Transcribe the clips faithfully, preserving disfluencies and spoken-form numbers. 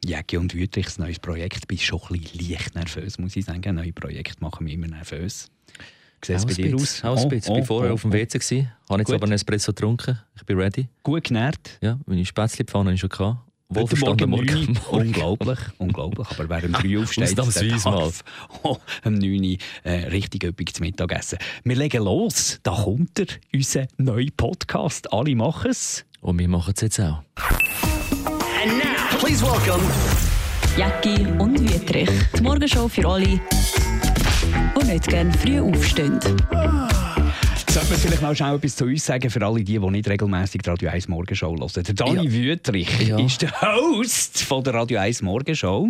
Jäcki und Wüthrich, ein neues Projekt. Bist schon ein bisschen leicht nervös, muss ich sagen. Neue Projekte machen mich immer nervös. Wie sieht es bei dir aus? Auch ein bisschen. Ich war vorher oh, auf dem W C, gewesen, habe jetzt Gut. aber einen Espresso getrunken. Ich bin ready. Gut genährt? Ja, meine Spätzle-Pfanne habe ich schon gehabt. Wohlverstanden morgen. morgen. Unglaublich, unglaublich. Aber wer um drei aufsteht, der darf oh, um neun Uhr äh, richtig üppig zu Mittag essen. Wir legen los. Da kommt er, unser neuer Podcast. Alle machen es. Und wir machen es jetzt auch. And now, please welcome Jäcki und Wüthrich. Die Morgenshow für alle, die nicht gerne früh aufstehen. Sollte man vielleicht mal schnell etwas zu uns sagen, für alle die, die nicht regelmässig die Radio eins Morgenshow hören. Der Dani ja. Wüthrich ja. ist der Host von der Radio eins Morgenshow.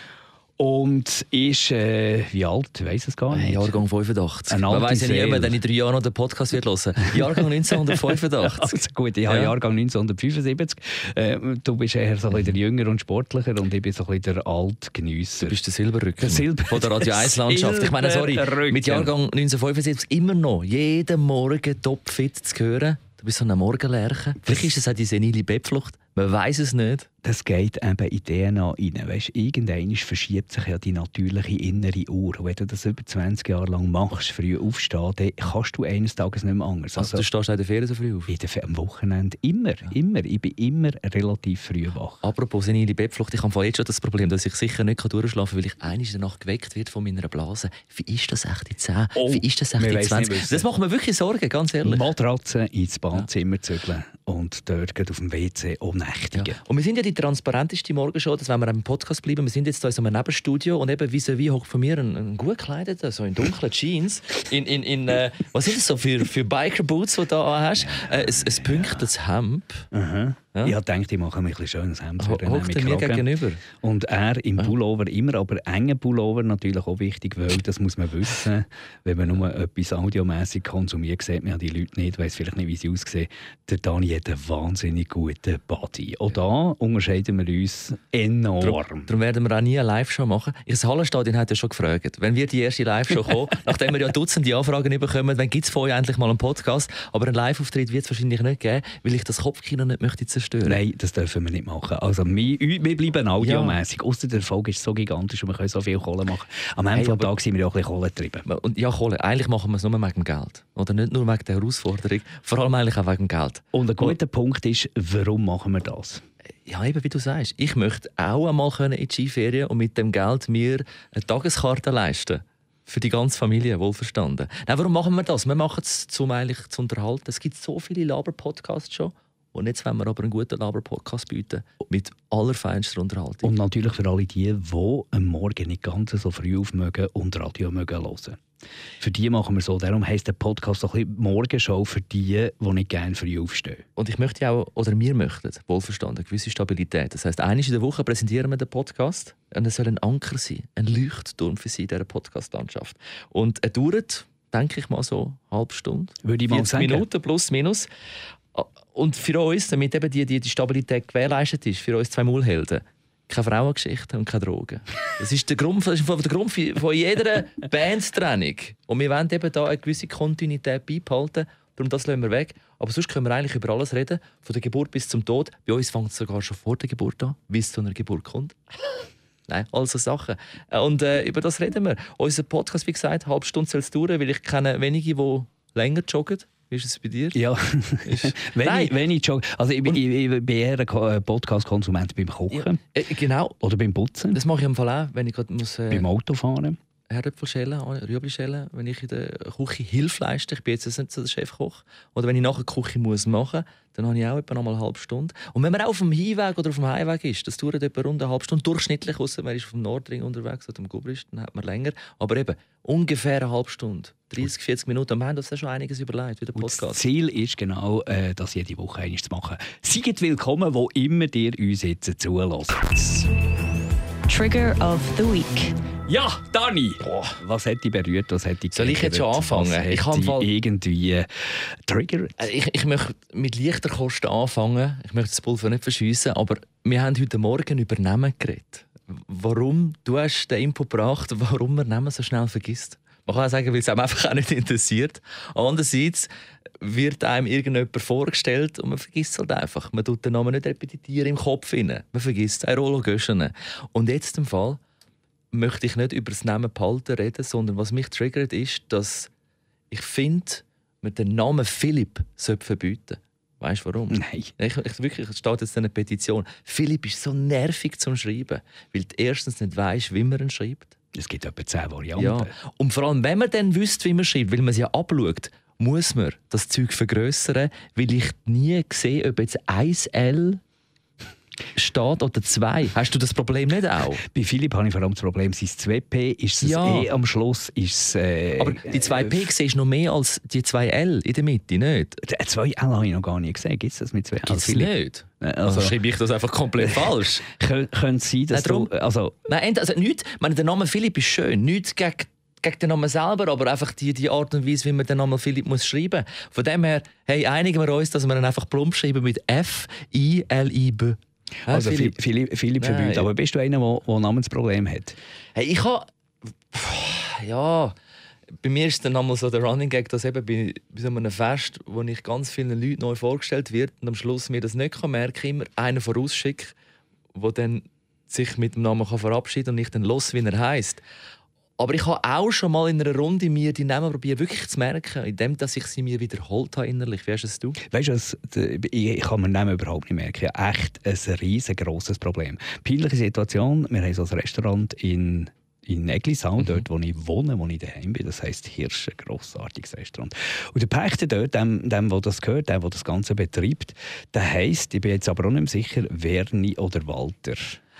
Und ist, äh, wie alt? Ich weiss es gar nicht. Jahrgang fünfundachtzig. Man weiss ja nicht, ob man in drei Jahren noch den Podcast wird hören. Jahrgang neunzehnhundertfünfundachtzig. Also gut, ich habe ja. Jahrgang neunzehnhundertfünfundsiebzig. Äh, du bist eher so ein bisschen der Jünger und Sportlicher und ich bin so ein bisschen der Altgenüsser. Du bist der Silberrücken der Silber von der Radio eins Landschaft. Ich meine, sorry, mit Jahrgang neunzehnhundertfünfundsiebzig immer noch jeden Morgen topfit zu hören. Du bist so eine Morgenlerche. Vielleicht ist es auch die senile Bettflucht. Man weiss es nicht. Das geht eben in die D N A rein. Weißt, irgendwann verschiebt sich ja die natürliche innere Uhr. Und wenn du das über zwanzig Jahre lang machst, früh aufstehen, dann kannst du eines Tages nicht mehr anders. Also, also du stehst in der Ferien so früh auf? In der Fe- am Wochenende immer, ja. immer. Ich bin immer relativ früh wach. Apropos senile Bettflucht, ich habe jetzt schon das Problem, dass ich sicher nicht durchschlafen kann, weil ich einmal in der Nacht geweckt wird von meiner Blase. Wie ist das echt in zehn? Oh, Wie ist das echt in zwanzig? Das macht mir wirklich Sorgen, ganz ehrlich. Matratze ins Badezimmer ja. zügeln und dort auf dem W C umnächtigen. Ja. Und wir sind ja die transparenteste Morgenshow, das wollen wir im Podcast bleiben. Wir sind jetzt hier in so einem Nebenstudio und eben vis-à-vis hockt von mir ein, ein gut gekleideter, so in dunklen Jeans, in, in, in äh, was sind das so für, für Biker-Boots, die du da hast? Äh, ein, ein pünktliches Hemd. Mhm. Ja. Ich dachte, ich mache mir ein schönes Hemd für den Hockt er mir gegenüber? Und er im Pullover immer, aber engen Pullover natürlich auch wichtig, weil das muss man wissen, wenn man nur etwas audiomässig konsumiert, sieht man ja die Leute nicht, weiss vielleicht nicht, wie sie aussehen. Der Dani hat einen wahnsinnig guten Body. Auch da unterscheiden wir uns enorm. Darum, darum werden wir auch nie eine Live-Show machen. Das Hallenstadion hat ja schon gefragt, wenn wir die erste Live-Show kommen, nachdem wir ja Dutzende Anfragen bekommen, wann gibt es von euch endlich mal einen Podcast, aber einen Live-Auftritt wird es wahrscheinlich nicht geben, weil ich das Kopfkino nicht möchte zerstören. Nein, das dürfen wir nicht machen. Also, wir, wir bleiben audiomässig. Ja. Ausser der Erfolg ist so gigantisch und wir können so viel Kohle machen. Am Ende hey, des Tages sind wir auch ein bisschen Kohle getrieben. Und ja, Kohle. Eigentlich machen wir es nur wegen dem Geld. Oder nicht nur wegen der Herausforderung, vor allem eigentlich auch wegen dem Geld. Und ein guter und, Punkt ist, warum machen wir das? Ja, eben wie du sagst. Ich möchte auch einmal in die Skiferien und mit dem Geld mir eine Tageskarte leisten. Für die ganze Familie, wohlverstanden. Nein, warum machen wir das? Wir machen es, um eigentlich zu unterhalten. Es gibt so viele Laber-Podcasts schon. Und jetzt wollen wir aber einen guten Laber-Podcast bieten. Mit allerfeinster Unterhaltung. Und natürlich für alle die, die am Morgen nicht ganz so früh auf mögen und Radio mögen hören. Für die machen wir so. Darum heisst der Podcast auch ein bisschen Morgenshow für die, die nicht gerne früh aufstehen. Und ich möchte auch, oder wir möchten, wohlverstanden, eine gewisse Stabilität. Das heisst, einmal in der Woche präsentieren wir den Podcast. Und es soll ein Anker sein, ein Leuchtturm für Sie in dieser Podcast-Landschaft. Und er dauert, denke ich mal so, eine halbe Stunde. Würde ich mal sagen. Minuten plus minus. Und für uns, damit eben die, die, die Stabilität gewährleistet ist, für uns zwei Maulhelden, keine Frauengeschichte und keine Drogen. Das ist der Grund, das ist der Grund von jeder Bandtraining. Und wir wollen eben da eine gewisse Kontinuität beibehalten. Darum das lassen wir weg. Aber sonst können wir eigentlich über alles reden, von der Geburt bis zum Tod. Bei uns fängt es sogar schon vor der Geburt an, wie es zu einer Geburt kommt. Nein, all so Sachen. Und äh, über das reden wir. Unser Podcast, wie gesagt, eine halbe Stunde soll es dauern, weil ich kenne wenige, die länger joggen. Wie ist es bei dir? Ja, wenn, Nein. ich, wenn ich jogge. Also ich, ich, ich bin eher ein Podcast-Konsument beim Kochen. Ja, äh, genau. Oder beim Putzen. Das mache ich im Fall auch, wenn ich gerade muss... Äh, beim Autofahren. Herdöpfel schälen, Rüebli schälen, wenn ich in der Küche Hilfe leiste. Ich bin jetzt nicht so der Chefkoch. Oder wenn ich nachher die Küche muss machen, dann habe ich auch etwa noch mal eine halbe Stunde. Und wenn man auch auf dem Hinweg oder auf dem Heimweg ist, das dauert etwa rund eine halbe Stunde. Durchschnittlich, ausser man ist auf dem Nordring unterwegs oder am Gubrist, dann hat man länger. Aber eben, ungefähr eine halbe Stunde. dreißig, vierzig Minuten. Und wir haben uns schon einiges überlegt, wie der Podcast. Das Ziel ist genau, äh, das jede Woche einmal zu machen. Seid willkommen, wo immer ihr uns jetzt zuhört. Trigger of the Week. Ja, Dani! Boah, was hat dich berührt? Was hat dich Soll ich jetzt schon anfangen? Was ich kann Fall... irgendwie triggert? Ich, ich möchte mit leichter Kosten anfangen. Ich möchte das Pulver nicht verschiessen, aber wir haben heute Morgen über Namen geredet. Warum? Du hast den Input gebracht, warum man Namen so schnell vergisst. Man kann auch sagen, weil es einem einfach auch nicht interessiert. Andererseits wird einem irgendjemand vorgestellt und man vergisst es halt einfach. Man tut den Namen nicht repetieren im Kopf rein. Man vergisst ein Rollo Göschen. Und jetzt im Fall möchte ich nicht über das Namen behalten reden, sondern was mich triggert ist, dass ich finde, man den Namen Philipp verbieten sollte. Weißt du warum? Nein. Ich, ich, wirklich, es steht jetzt in einer Petition. Philipp ist so nervig zum Schreiben, weil du erstens nicht weißt, wie man ihn schreibt. Es gibt etwa zehn Varianten. Ja. Und vor allem, wenn man dann wüsste, wie man schreibt, weil man es ja abschaut, muss man das Zeug vergrössern, weil ich nie sehe, ob jetzt eins L steht oder zwei. Hast du das Problem nicht auch? Bei Philipp habe ich vor allem das Problem, sein zwei P ist es Ja. eh am Schluss. Ist äh, Aber die zwei P siehst du noch mehr als die zwei L in der Mitte, nicht? äh, zwei L habe ich noch gar nicht gesehen. Gibt es das mit zwei L? Gibt's Philipp? nicht. Also, Also schreibe ich das einfach komplett falsch. Kön- Könnte es sein, dass Nein, darum- du... Also, Nein, also nichts, ich meine, der Name Philipp ist schön. Nichts gegen, gegen den Namen selber, aber einfach die, die Art und Weise, wie man den Namen Philipp muss schreiben muss. Von dem her, hey, einigen wir uns, dass wir ihn einfach plump schreiben mit F I L I B. Ja, also Philipp. Philipp, Philipp Nein. verbieten. Aber bist du einer, der ein Namensproblem hat? Hey, ich habe... Ja... Bei mir ist dann einmal so der Running Gag, dass eben bei, bei so einem Fest, wo ich ganz vielen Leuten neu vorgestellt wird und am Schluss mir das nicht merken kann, immer einen vorausschicke, der dann sich mit dem Namen kann verabschieden kann und ich dann los, wie er heisst. Aber ich habe auch schon mal in einer Runde mir die Namen probiert, wirklich zu merken, indem dass ich sie mir wiederholt habe innerlich. Wie hast es du? Weißt du, was, ich kann mir Namen überhaupt nicht merken. Ja, echt ein riesengroßes Problem. Peinliche Situation. Wir haben so ein Restaurant in in Eglisau, mhm. dort wo ich wohne, wo ich daheim bin. Das heisst Hirsch, ein grossartiges Restaurant. Und der Pächter dort, dem, dem der das gehört, der, der das Ganze betreibt, der heisst, ich bin jetzt aber auch nicht mehr sicher, Werni oder Walter.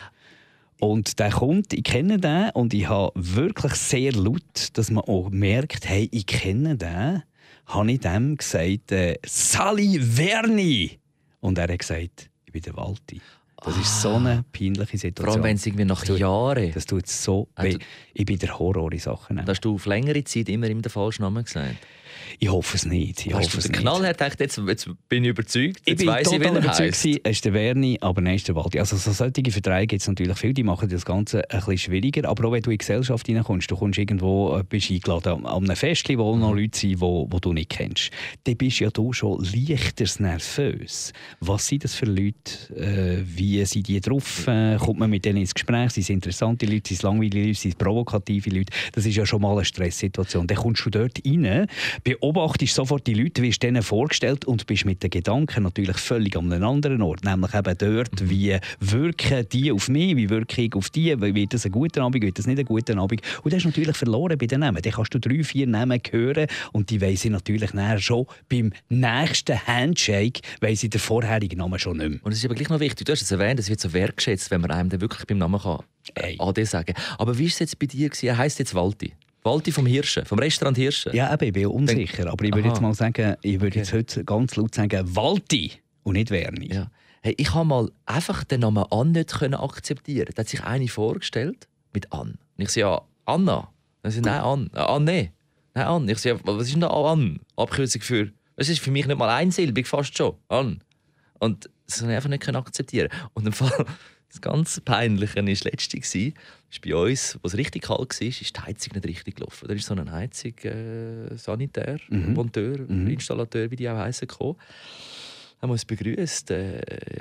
Und der kommt, ich kenne den und ich habe wirklich sehr laut, dass man auch merkt, hey, ich kenne den, habe ich dem gesagt, äh, Sali Werni. Und er hat gesagt, ich bin der Walti. Das ist so eine peinliche Situation. Vor allem, wenn es irgendwie nach tut, Jahren... Das tut so weh. Ich bin der Horror in Sachen. Hast du auf längere Zeit immer den falschen Namen gesagt? Ich hoffe es nicht. Ich Hast hoffe du es den nicht. Knallhart gedacht, jetzt, jetzt bin ich überzeugt, jetzt Ich bin weiss ich, wie total er überzeugt, heisst. es ist der Werni, aber nein, ist der Waldi. Also so solche Verträge gibt es natürlich viele, die machen das Ganze ein bisschen schwieriger. Aber auch wenn du in die Gesellschaft hineinkommst, du kommst irgendwo, bist eingeladen an einem Fest, wo noch Leute sind, die, die du nicht kennst, dann bist ja du schon leichter nervös. Was sind das für Leute? Äh, wie sind die drauf? Äh, kommt man mit denen ins Gespräch? Sind es interessante Leute? Sind es langweilige Leute? Sind es provokative Leute? Das ist ja schon mal eine Stresssituation. Dann kommst du dort rein, beobachtest sofort die Leute, wirst denen vorgestellt und bist mit den Gedanken natürlich völlig an einem anderen Ort. Nämlich eben dort, wie wirken die auf mich, wie wirke ich auf die, wird das ein guter Abend, wird das nicht ein guter Abend. Und das ist natürlich verloren bei den Namen. Dann kannst du drei, vier Namen hören und die weiss ich natürlich nachher schon beim nächsten Handshake, weiss ich den vorherigen Namen schon nicht mehr. Und es ist aber gleich noch wichtig, du hast es erwähnt, es wird so wertgeschätzt, wenn man einem dann wirklich beim Namen kann, äh, A D sagen. Aber wie war es jetzt bei dir? Er heisst jetzt Walti. Walti vom Hirschen, vom Restaurant Hirschen. Ja, eben, ich bin unsicher. Aber ich würde Aha. jetzt mal sagen, ich würde Okay. jetzt heute ganz laut sagen, Walti und nicht Werni. Ja. Hey, ich habe mal einfach den Namen Ann nicht können akzeptieren. Da hat sich eine vorgestellt mit Ann. Und ich sage, ja, Anna. Dann sage ich, nein, Ann. Äh, Anne. Nein, Ann. Ich sage, was ist denn da Ann? Abkürzung für... Das ist für mich nicht mal einsilbig, fast schon. Ann. Und das habe ich einfach nicht akzeptieren. Und im Fall, das ganz Peinliche war das letzte. Ist bei uns, wo es richtig kalt war, ist die Heizung nicht richtig gelaufen. Da ist so ein Heizung, äh, Sanitär, Mhm. Monteur, Mhm. Installateur, wie die auch heissen, gekommen. Haben wir uns begrüßt. Äh,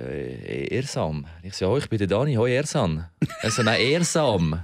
äh, Ersam. Ich sage, oh, ich bin der Dani. Hoi, Ersan. Er sagt, nein, Ersam.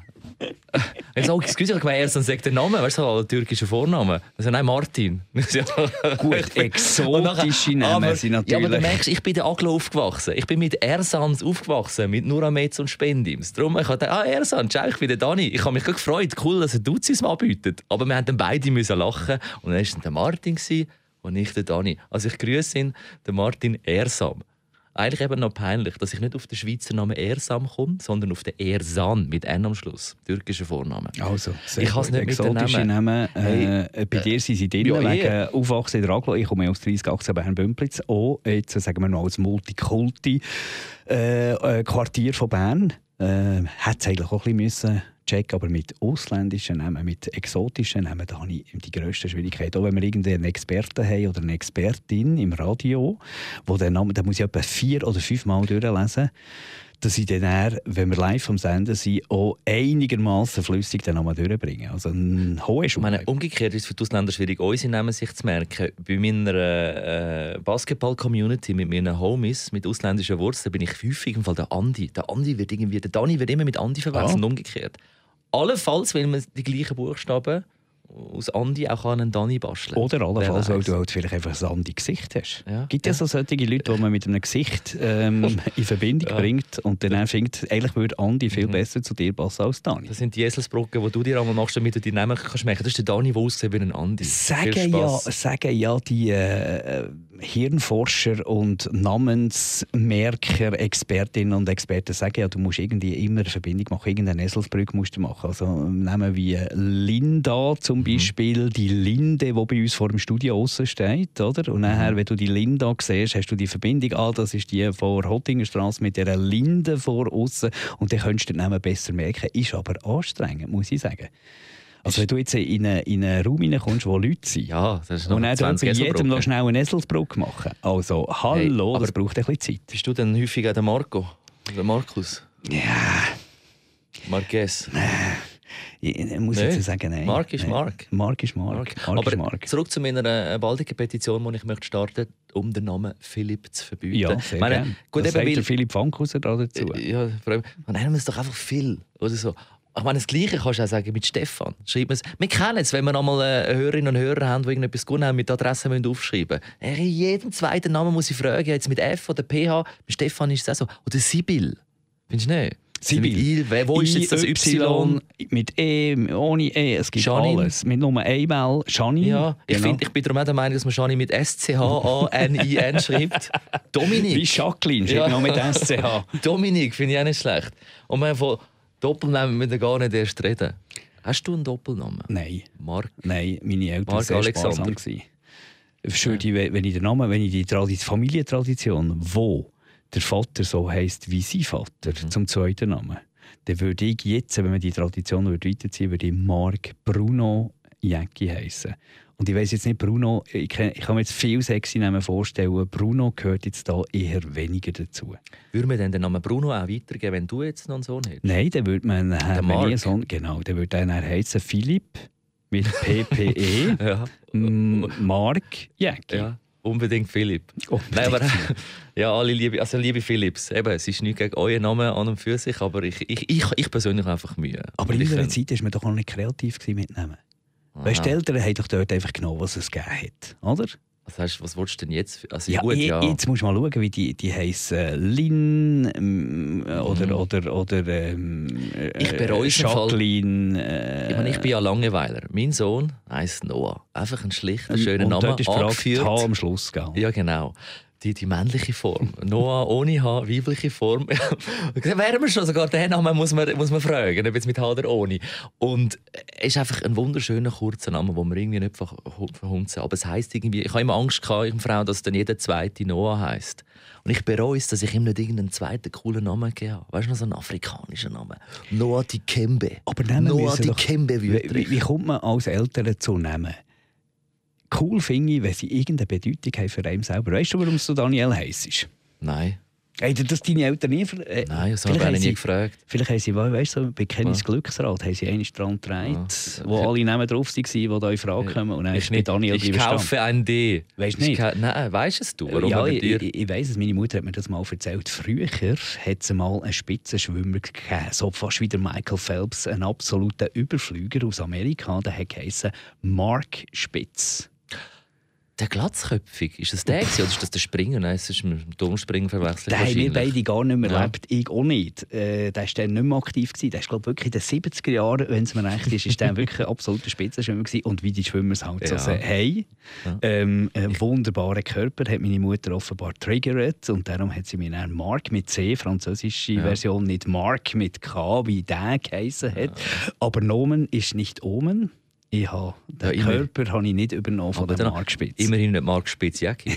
Ich sage, excuse, ich meine, Ersan sagt den Namen. Weißt du, alle türkischen Vornamen. Er sagt, nein, Martin. Ich sage, Gut, exotische Namen aber, sind natürlich... Ja, aber du merkst, ich bin der Aglo aufgewachsen. Ich bin mit Ersans aufgewachsen, mit Nuramets und Spendims. Darum, ich dachte, ah, Ersan, ciao, ich bin der Dani. Ich habe mich gefreut, cool, dass er Duzis mal bietet. Aber wir mussten dann beide müssen lachen. Und dann war es der Martin und nicht der Dani. Also ich grüße ihn, den Martin Ersam. Eigentlich eben noch peinlich, dass ich nicht auf den Schweizer Namen Ersam komme, sondern auf den Ersan mit N am Schluss. Türkischer Vorname. Also, sehr Ich kann's gut. nicht mit den Exotische Namen. Hey, Äh, bei dir sind sie drin, ja, wegen eh. Aufwachsen in der Aglo. Ich komme aus dreißig achtzehn Bern-Bümplitz. Auch jetzt, sagen wir noch, als Multikulti äh, äh, Quartier von Bern. Äh, Hätte es eigentlich auch ein bisschen müssen checken, aber mit ausländischen Namen, mit exotischen Namen, da habe ich die grösste Schwierigkeit. Auch wenn wir irgendeinen Experten haben oder eine Expertin im Radio, wo der Name, der muss ich etwa vier oder fünf Mal durchlesen. dass ich dann, eher, wenn wir live am Senden sind, auch einigermaßen flüssig den Namen durchbringen. Also ein hoher Schuh. Umgekehrt ist es für die Ausländer schwierig, unsere Namen sich zu merken. Bei meiner äh, Basketball-Community mit meinen Homies mit ausländischen Wurzeln bin ich häufig im Fall der Andi. Der Andi wird irgendwie, der Dani wird immer mit Andi verwechselt und umgekehrt. Allenfalls, weil man die gleichen Buchstaben aus Andi auch an einen Dani basteln. Oder allenfalls, weil du halt vielleicht einfach ein Andi-Gesicht hast. Ja. Gibt ja, ja so solche Leute, die man mit einem Gesicht ähm, in Verbindung ja. bringt und dann findet, eigentlich würde Andi viel mhm. besser zu dir passen als Dani. Das sind die Eselsbrücken, die du dir einmal machst, damit du die Namen kannst merken. Das ist der Dani, der aussieht wie ein Andi. Sagen ja, sagen ja die äh, Hirnforscher und Namensmerker, Expertinnen und Experten sagen ja, du musst irgendwie immer eine Verbindung machen, irgendeine Eselsbrücke musst du machen. Also Namen wie Linda zum Beispiel, mhm. die Linde, die bei uns vor dem Studio aussen steht, oder? Und nachher, wenn du die Linda siehst, hast du die Verbindung, ah, das ist die vor Hottingerstrasse mit dieser Linde vor aussen und dann könntest du den Namen besser merken. Ist aber anstrengend, muss ich sagen. Also wenn du jetzt in einen, in einen Raum hineinkommst, wo Leute sind, ja, das ist noch und dann bei jedem noch schnell eine Eselsbrücke machen. Also, hallo, hey, das braucht ein bisschen Zeit. Bist du dann häufig auch der Marco? Der Markus? Ja. Marquez? Ich muss jetzt sagen, nein. Mark ist Mark. Mark ist Mark. Mark. Mark Aber ist Mark. Zurück zu meiner baldigen Petition, die ich möchte starten, um den Namen Philipp zu verbieten. Ja, sehr meine, gerne. Gut, das sagt der Philipp Fankhauser da dazu. Ja, vor allem, man nennt es doch einfach Phil oder so. Ich meine, das Gleiche kannst du auch sagen mit Stefan. Schreibt man's. Wir kennen es, wenn wir einmal Hörerinnen und Hörer haben, die irgendetwas gut haben, mit Adressen aufschreiben müssen. In jedem zweiten Namen muss ich fragen, jetzt mit F oder P H. Mit Stefan ist es auch so. Oder Sibyl. Findest du nicht? Sibyl. I, wo ist jetzt das Y? Mit E, ohne E. Es gibt Janine. Alles. Mit nur einmal Janine. Ja, ich, genau. find, ich bin darum auch der Meinung, dass man Janine mit S C H A N I N schreibt. Dominik. Wie Jacqueline, schreibt Ja. noch mit S C H. Dominik finde ich auch nicht schlecht. Und man von Doppelnamen müssen wir gar nicht erst reden. Hast du einen Doppelnamen? Nein. Mark? Nein, meine Eltern Mark waren sehr Alexander. sparsam. Schön, ja. Wenn ich den Namen, wenn ich die Tradi- Familientradition, wo der Vater so heisst wie sein Vater, mhm. zum zweiten Namen, dann würde ich jetzt, wenn man die Tradition weiterziehen würde, würde ich Mark Bruno Jäcki heissen. Und ich weiss jetzt nicht, Bruno, ich kann, ich kann mir jetzt viele sexy Namen vorstellen, Bruno gehört jetzt da eher weniger dazu. Würde man denn den Namen Bruno auch weitergeben, wenn du jetzt noch einen Sohn hättest? Nein, dann würde man nachher, Mark. wenn ich einen Sohn, genau, dann würde er heissen Philipp mit P P E, Ja. M- Mark Jäcki. Ja. Unbedingt Philipp. Unbedingt. Nein, aber, ja, alle liebe, also liebe Philipps. Eben, es ist nicht gegen euren Namen an und für sich, aber ich, ich, ich, ich persönlich habe einfach Mühe. Aber in unserer Zeit war man doch auch nicht kreativ mit Namen. Weißt du, die Eltern haben doch dort einfach genommen, was es gegeben hat, oder? Was, heißt, was willst du denn jetzt? Also, Ja, gut, ich, ja. Jetzt musst du mal schauen, wie die, die heissen Lin ähm, oder, Mhm. oder, oder ähm, Ich äh, bereue es im Fall. Jacqueline. Äh, Ich meine, ich bin ja Langeweiler. Mein Sohn heisst Noah. Einfach ein schlichter, schöner und Name. dort ist die Frage, angeführt. H am Schluss, gell? Ja, genau. Die, die männliche Form. Noah ohne H, weibliche Form. Da wären wir schon, sogar den Namen muss man, muss man fragen, ob jetzt mit H oder ohne. Und es ist einfach ein wunderschöner, kurzer Name, den man irgendwie nicht verhunzen. Aber es heisst irgendwie, ich habe immer Angst gehabt, ich Frau, dass dann jeder zweite Noah heisst. Und ich bereue es, dass ich ihm nicht irgendeinen zweiten coolen Namen gegeben habe. Weißt du, noch so einen afrikanischen Namen? Noah Dikembe. Aber Namen Noah müssen doch- Dikembe Wie, wie, wie kommt man als Eltern zu Namen? Cool finde ich, wenn sie irgendeine Bedeutung haben für einen selber. Weißt du, warum du Daniel heisst? Nein. Haben dir das deine Eltern nie ver- äh, Nein, das vielleicht habe ich haben nie sie- gefragt. Vielleicht haben sie, weißt du, so, bei Kennys Ja. Glücksrad haben sie einmal dran gedreht, Ja. wo alle Namen drauf waren, die da in Frage kommen. Und dann Ich, ist bei nicht, Daniel ich drüber kaufe ein D. Weisst du Ich nicht? ka- Nein, weißt es du? Warum ja, bei ich, dir? ich, ich weiss es, meine Mutter hat mir das mal erzählt. Früher hat es mal einen Spitzenschwimmer gegeben, so fast wie der Michael Phelps, ein absoluter Überflüger aus Amerika. Der hat geheissen Mark Spitz. Der Glatzköpfig, ist das der gewesen, oder ist das der Springer? Nein, es ist mit dem Turmspringen verwechselt. Den haben wir beide gar nicht mehr Ja. erlebt, ich auch nicht. Äh, der war dann nicht mehr aktiv. Gewesen. Der ist, glaube ich, wirklich in den siebziger Jahren, wenn es mir recht ist, ist der wirklich ein absoluter Spitzenschwimmer gewesen. Und wie die Schwimmer es halt Ja. so haben. Ja. Ähm, einen wunderbaren Körper hat meine Mutter offenbar triggert. Und darum hat sie mir dann Mark mit C, französische Ja. Version, nicht Mark mit K, wie der geheissen hat. Aber Nomen ist nicht Omen. Ich habe, den Ja, immer. Körper habe ich nicht übernommen von Aber der dann- Mark Spitz. Immerhin nicht Mark Spitzjacki.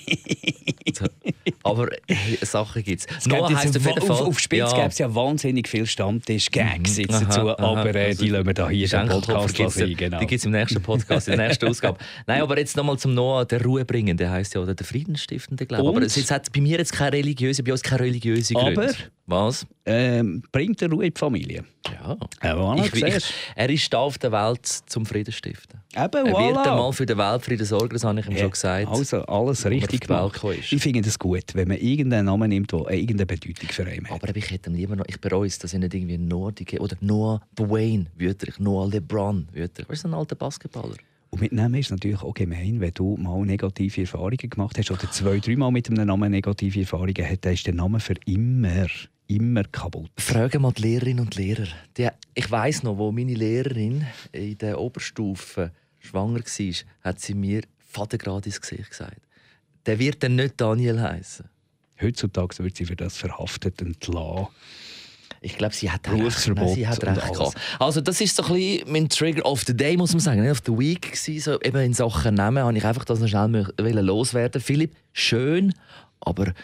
So. Aber hey, Sachen gibt es. Es gibt jetzt auf jeden auf, Fall. auf Spitz gäbe es ja wahnsinnig viele Stammtisch-Gags Mhm. jetzt Aha, dazu, aha. aber äh, die lassen wir da hier im Podcast gibt's, sein. Genau. Die gibt es im nächsten Podcast, in der nächsten Ausgabe. Nein, aber jetzt nochmal zum Noah, der Ruhe bringen, der heisst ja oder der Friedensstiftende, glaube ich. Und? Aber es jetzt hat bei mir jetzt keine religiöse, bei uns keine religiöse Gründe. Aber Was? Ähm, bringt er Ruhe in die Familie. Ja. Ja, voilà, ich, ich, er ist da auf der Welt zum Frieden stiften. Eben, Er wird voilà. einmal für den Weltfrieden sorgen, das habe ich ihm Ja, schon gesagt. Also alles richtig gemacht. Ist. Ich finde es gut, wenn man irgendeinen Namen nimmt, der irgendeine Bedeutung für einen hat. Aber ich hätte ihm lieber noch, ich bereue es, dass ich nicht irgendwie Noah oder Noah Dwayne Wüterich, Noah LeBron Wüterich. Weißt du, ein alter Basketballer? Und mit Namen ist es natürlich auch gemein, wenn du mal negative Erfahrungen gemacht hast oder zwei, dreimal mit einem Namen negative Erfahrungen hast, dann ist der Name für immer, immer kaputt. Frage mal die Lehrerinnen und Lehrer. Die, ich weiss noch, wo meine Lehrerin in der Oberstufe schwanger war, hat sie mir Vatergrad ins Gesicht gesagt. Der wird dann nicht Daniel heißen. Heutzutage wird sie für das verhaftet entlassen. Ich glaube, sie hat recht. Berufsverbot Nein, sie hat recht gehabt. Also das ist so ein bisschen mein Trigger of the Day, muss man sagen, nicht of the week gewesen. So, eben in Sachen Namen habe ich einfach das noch schnell loswerden. Philipp, schön, aber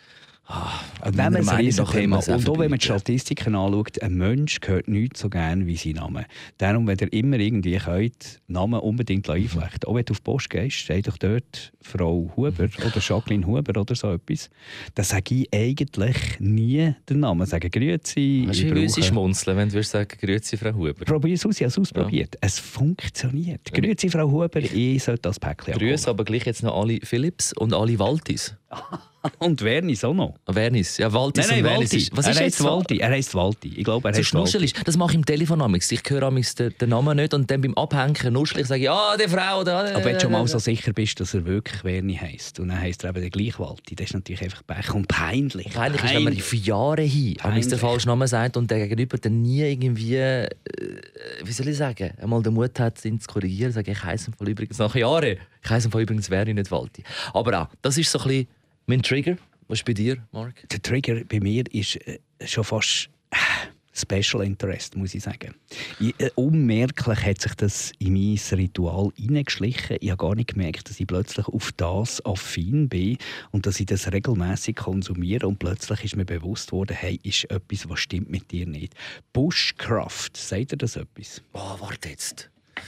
ah, Nehmen wir ein Riesenthema. Und auch wenn man die ja. Statistiken anschaut, ein Mensch gehört nicht so gerne wie sein Name. Darum, wenn ihr immer irgendwie könnt, Namen unbedingt einflechten. Auch wenn du auf die Post gehst, steht doch dort Frau Huber oder Jacqueline Huber oder so etwas. Dann sage ich eigentlich nie den Namen. Sage Grüezi. Hast du wie sie schmunzeln, wenn du würdest sagen, Grüezi, Frau Huber? Probier es aus, ich habe es ausprobiert. Ja. Es funktioniert. Ja. Grüezi, Frau Huber, ich sollte das Päckchen abholen. Grüße aber gleich jetzt noch alle Philips und alle Waltis. Und Wernis auch noch. Wernis, ja, Waltis nein, nein, und Wernis. Walti. Ist, was er ist heißt jetzt Walti. Er heißt Walti. Ich glaube, er so heißt Walti. ist. Das mache ich im Telefon amigs. Ich höre amigs den, den Namen nicht und dann beim Abhängen nuschel ich sage, ja, die Frau. Da, aber wenn du schon mal so sicher bist, dass er wirklich Werni heisst und dann heisst er eben der gleich Walti, das ist natürlich einfach Pech und peinlich. Peinlich ist, wenn man für Jahre hin amigs den falschen Namen sagt und der Gegenüber dann nie irgendwie, äh, wie soll ich sagen, einmal den Mut hat, ihn zu korrigieren, sage ich heiße im übrigens nach Jahren, ich heiße im Fall übrigens Werni, nicht Walti. Aber auch, das ist so ein bisschen mein Trigger. Was ist bei dir, Mark? Der Trigger bei mir ist äh, schon fast äh, Special Interest, muss ich sagen. Ich, äh, unmerklich hat sich das in mein Ritual hineingeschlichen. Ich habe gar nicht gemerkt, dass ich plötzlich auf das affin bin und dass ich das regelmäßig konsumiere. Und plötzlich ist mir bewusst worden, hey, ist etwas, was stimmt mit dir nicht. Bushcraft, sagt ihr das etwas? Oh, warte jetzt.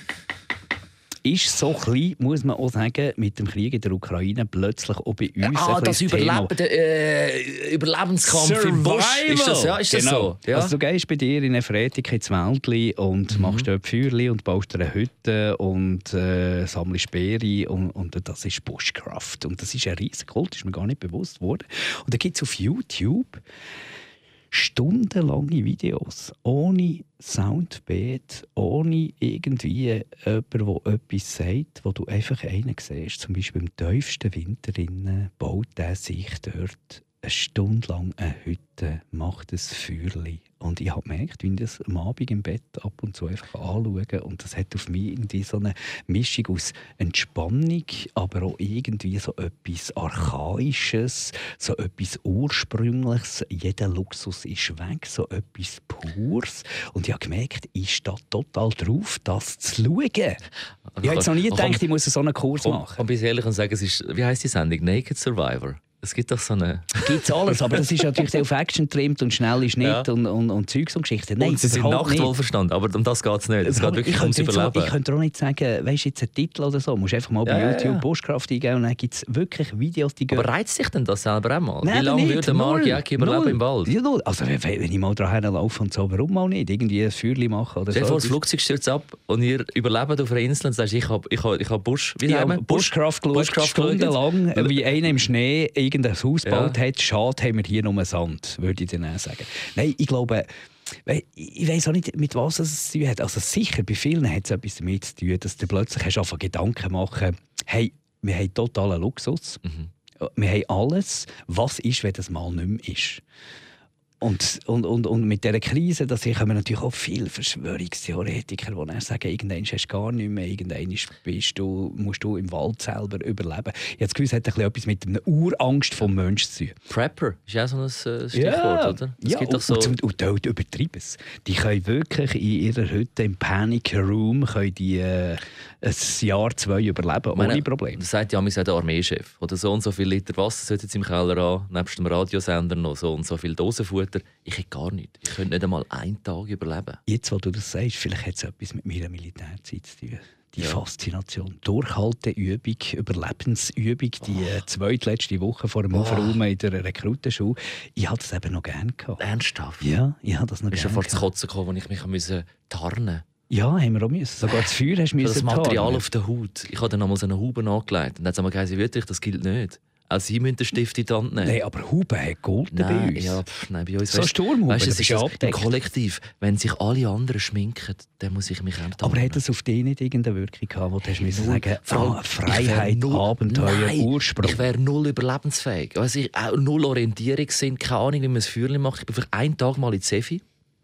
Ist so klein, muss man auch sagen, mit dem Krieg in der Ukraine plötzlich auch bei uns ah, ein das Überleben, der äh, Überlebenskampf Survival. Im Busch. Ist das, ja, ist genau. Das so? Ja. Also, du gehst bei dir in eine Freitag ins Wäldli und mhm. machst dort Feuerli und baust eine Hütte und äh, sammelst Beeren und, und das ist Bushcraft. Und das ist ein riesiger Kult, das ist mir gar nicht bewusst worden. Und da gibt es auf YouTube stundenlange Videos, ohne Soundbed, ohne irgendwie jemand, der etwas sagt, wo du einfach einen siehst. Zum Beispiel im tiefsten Winter baut er sich dort eine Stunde lang eine Hütte, macht ein Feuerli. Und ich habe gemerkt, wie ich das am Abend im Bett ab und zu einfach anschaue. Und das hat auf mich irgendwie so eine Mischung aus Entspannung, aber auch irgendwie so etwas Archaisches, so etwas Ursprüngliches. Jeder Luxus ist weg, so etwas Pures. Und ich habe gemerkt, ich stehe total drauf, das zu schauen. Ich habe jetzt noch nie gedacht, ich muss so einen Kurs machen. Und bis ehrlich und sagen, es ist, wie heisst die Sendung? Naked Survivor. Es gibt doch so eine... Gibt's alles, aber das ist natürlich auf Action trimmt und schnell ist nicht ja. und, und, und Zeugs und Geschichten. Nein, und sie sind nachtwohlverstanden, aber um das geht es nicht. Es geht wirklich ums Überleben. So, ich könnte auch nicht sagen, weißt du, jetzt einen Titel oder so. Du musst einfach mal bei ja, YouTube ja, ja. Bushcraft eingeben und dann gibt es wirklich Videos, die gehen... Aber reizt sich denn das selber auch mal? Nein, wie lange würde Mark Jäcki überleben im Wald? Ja, also wenn, wenn ich mal dahin laufe und so, warum mal nicht? Irgendwie ein Feuerchen machen oder Stell so. Vor, das Flugzeug stürzt ab und ihr überlebt auf einer Insel und sagst, ich habe ich hab, ich hab Bush... Wie ja, Bushcraft geschaut, stundenlang, wie einer im Schnee irgendein Haus baut. Hat. Schade, haben wir hier nur Sand, würde ich dann auch sagen. Nein, ich glaube, ich weiss auch nicht, mit was es zu tun hat. Also sicher, bei vielen hat es etwas damit zu tun, dass du plötzlich hast angefangen, Gedanken machen, hey, wir haben totalen Luxus, mhm. wir haben alles, was ist, wenn das mal nicht mehr ist. Und, und, und, und mit dieser Krise, da kommen natürlich auch viele Verschwörungstheoretiker, die dann sagen, irgendwann hast du gar nicht mehr, irgendwann bist du, musst du im Wald selber überleben. Ich habe das Gefühl, es hat etwas mit einer Urangst vom Menschen zu tun. Prepper ist ja so ein Stichwort, ja, oder? Das ja, gibt doch so und, und, und dort übertreiben es. Die können wirklich in ihrer Hütte im Panic Room können die, äh, ein Jahr, zwei überleben, ohne Probleme. Das sagt ja der Armeechef. Oder so und so viel Liter Wasser sollte jetzt im Keller an, nebst dem Radiosender noch so und so viel Dosenfutter. Ich hätte gar nichts. Ich könnte nicht einmal einen Tag überleben. Jetzt, wo du das sagst, vielleicht hat es etwas mit meiner Militärzeit zu tun. Die ja. Faszination. Durchhalteübung, Überlebensübung, die oh. zweitletzte Woche vor dem Aufräumen oh. in der Rekrutenschule. Ich hatte das eben noch gerne gehabt. Ernsthaft? Ja, ich hatte das noch gerne gehabt. Bist du vor das Kotzen gekommen, wo ich mich musste tarnen? Ja, haben wir auch müssen. Sogar das Feuer hast du müssen. Das Material tarnen. Auf der Haut. Ich habe dann einmal so eine Haube angelegt. Und dann haben sie gesagt, wirklich, das gilt nicht. Auch sie müssen den Stift in die Hand nehmen. Nein, aber Huben hat golden bei uns. Ja, pff, nein, bei uns. So Sturmhuben, weißt, das ist ja abgedeckt. Im Kollektiv, wenn sich alle anderen schminken, dann muss ich mich auch Aber hat das auf dich nicht irgendeine Wirkung gehabt, wo du hast müssen sagen, ah, Freiheit, null, Abenteuer, nein, Ursprung? Ich wäre null überlebensfähig. Also ich, auch null Orientierungssinn, keine Ahnung, wie man ein Feuerchen macht. Ich bin vielleicht einen Tag mal in Zefi.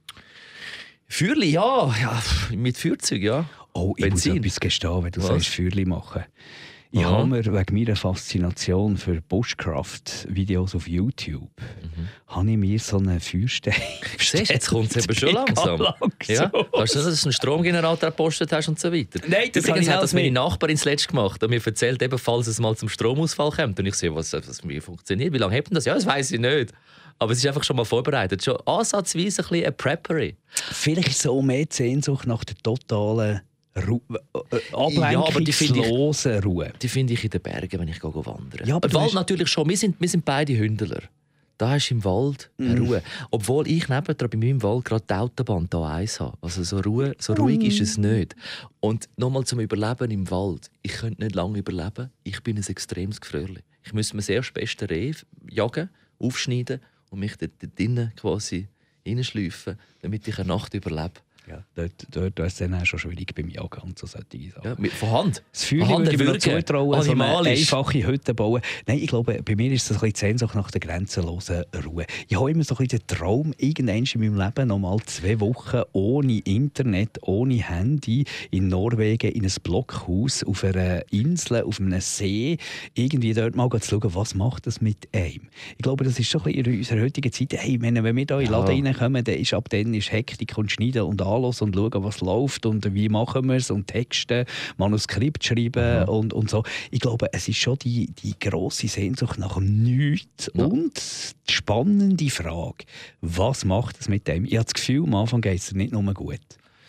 Feuerchen, ja, ja, mit Feuerzeug, ja. Oh, ich Benzin. muss etwas gestehen, wenn du Was? sagst, Feuerchen machen. Ich Aha. habe mir wegen meiner Faszination für Bushcraft-Videos auf YouTube mhm. habe ich mir so einen Feuerstein Siehst, jetzt kommt es eben schon langsam. Ja? Weißt du, dass du einen Stromgenerator gepostet hast und so weiter? Nein, das Übrigens hat hat das meine Nachbarin zuletzt gemacht und mir erzählt, eben, falls es mal zum Stromausfall kommt. Und ich sehe, was, was wie funktioniert. Wie lange hat denn das? Ja, das weiss ich nicht. Aber es ist einfach schon mal vorbereitet. Schon ansatzweise ein bisschen eine Preppery. Vielleicht ist so mehr die Sehnsucht nach der totalen Ru- äh, ablenkungslosen ja, Ruhe. Die finde ich in den Bergen, wenn ich gehe wandern. Ja, Im Wald natürlich schon. Wir sind, wir sind beide Hündler. Da hast du im Wald eine mm. Ruhe. Obwohl ich nebendran bei mir im Wald gerade die Autobahn da eins habe. Also so, Ruhe, so ruhig mm. ist es nicht. Und nochmal zum Überleben im Wald. Ich könnte nicht lange überleben. Ich bin ein extremes Gefröhrli. Ich müsste mir sehr das beste Reh jagen, aufschneiden und mich dort drinnen quasi reinschleifen, damit ich eine Nacht überlebe. Ja, dort, dort, dort ist es dann schon schwierig beim Jagen und so solche Sachen. Ja, mit, von Hand? Das Feuer würde ich mir noch zutrauen, so eine einfache Hütte bauen. Nein, ich glaube, bei mir ist das ein bisschen die Sehnsucht nach der grenzenlosen Ruhe. Ich habe immer so ein bisschen den Traum, irgendwann in meinem Leben noch mal zwei Wochen ohne Internet, ohne Handy in Norwegen in ein Blockhaus auf einer Insel, auf einem See, irgendwie dort mal zu schauen, was macht das mit einem. Ich glaube, das ist so ein bisschen in unserer heutigen Zeit. Hey, wenn wir hier in den Laden ja. reinkommen, dann ist ab dann ist Hektik und Schneiden und alles und schauen, was läuft und wie machen wir es und Texte, Manuskript schreiben mhm. und, und so. Ich glaube, es ist schon die, die grosse Sehnsucht nach dem Nichts ja. und die spannende Frage, was macht es mit dem? Ich habe das Gefühl, am Anfang geht es nicht nur gut.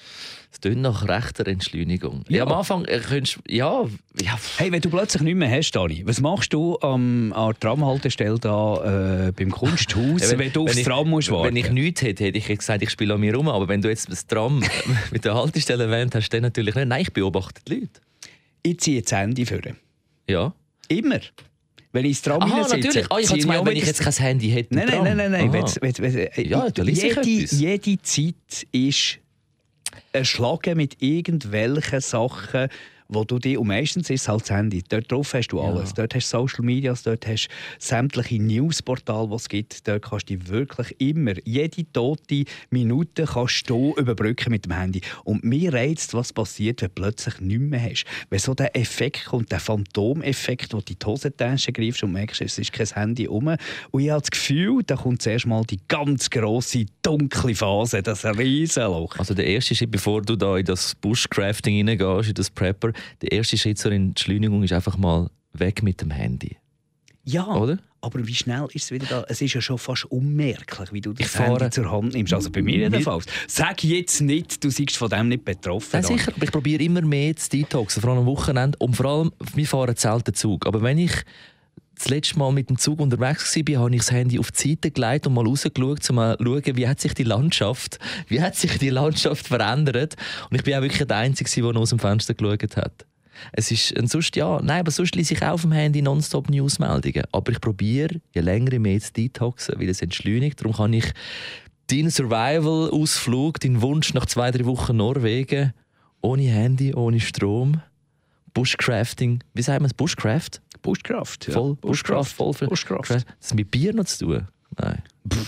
Es klingt nach rechter Entschleunigung. Ja. Ja, am Anfang äh, könntest ja, ja. Hey, wenn du plötzlich nichts mehr hast, Dani, was machst du ähm, an der Tramhaltestelle da äh, beim Kunsthaus, ja, wenn, wenn du aufs wenn Tram ich, musst warten? Wenn ich nichts hätte, hätte ich gesagt, ich spiele an mir rum. Aber wenn du jetzt das Tram mit der Haltestelle erwähnt hast, dann natürlich nicht. Nein, ich beobachte die Leute. Ich ziehe das Handy vor. Ja. Immer. Wenn ich ins Tram Aha, sitze, natürlich. Ah, ich meine, wenn ich jetzt kein Handy hätte. Nein, nein, nein, nein, nein. Wenn, wenn, wenn, ja, da jede, jede Zeit ist erschlagen mit irgendwelchen Sachen, wo du die, und meistens ist es halt das Handy. Dort drauf hast du alles. Ja. Dort hast du Social Media, dort hast du sämtliche Newsportale, die es gibt. Dort kannst du dich wirklich immer, jede tote Minute kannst du überbrücken mit dem Handy. Und mir reizt, was passiert, wenn du plötzlich nichts mehr hast. Wenn so der Effekt kommt, der Phantomeffekt, wo du in die Hosentasche greifst und merkst, es ist kein Handy rum. Und ich habe das Gefühl, da kommt zuerst mal die ganz grosse, dunkle Phase, das Riesenloch. Also der erste Schritt, bevor du da in das Bushcrafting reingehst, in das Prepper, der erste Schritt zur Entschleunigung ist einfach mal weg mit dem Handy. Ja, oder? Aber wie schnell ist es wieder da? Es ist ja schon fast unmerklich, wie du das Handy zur Hand nimmst. Also bei mir jedenfalls. Sag jetzt nicht, du seist von dem nicht betroffen. Ja, sicher, aber ich probiere immer mehr zu detoxen, vor allem am Wochenende. Und vor allem, wir fahren selten Zug. Aber wenn ich das letzte Mal mit dem Zug unterwegs war, habe ich das Handy auf die Seite gelegt und mal rausgeschaut, um mal zu schauen, wie hat sich die Landschaft, wie hat sich die Landschaft verändert. Und ich bin auch wirklich der Einzige, der noch aus dem Fenster geschaut hat. Es ist, und sonst, ja, nein, aber sonst lese ich auch auf dem Handy nonstop Newsmeldungen. Aber ich probiere, je länger ich mehr zu detoxen, weil es entschleunigt. Darum kann ich deinen Survival-Ausflug, deinen Wunsch nach zwei, drei Wochen Norwegen, ohne Handy, ohne Strom, Bushcrafting, wie sagt man es, Bushcraft? Bushcraft, ja. Voll, Bushcraft, voll für Bushcraft. Das mit Bier noch zu tun? Nein.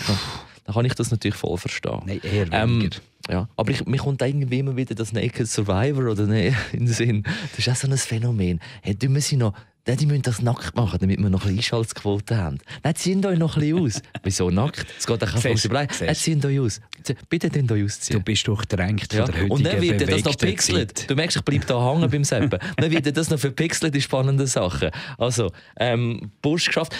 Dann kann ich das natürlich voll verstehen. Nein, eher weniger. Ähm, ja. Aber ich, mir kommt irgendwie immer wieder das Naked Survivor oder ne, in den Sinn. Das ist auch so ein Phänomen. Hey, die müssen noch, die müssen das nackt machen, damit wir noch ein bisschen Einschaltquote haben. Nein, ziehen euch noch ein bisschen aus. Wieso nackt? Es geht auch auf Nein, ziehen euch aus. Bitte ziehen euch aus. Du bist durchdrängt ja. von der heutigen Und dann wird das noch pixelt. Zeit. Du merkst, ich bleibe da hängen beim Seppen. Dann wird das noch verpixelt, die spannenden Sachen. Also, ähm, Bushcraft.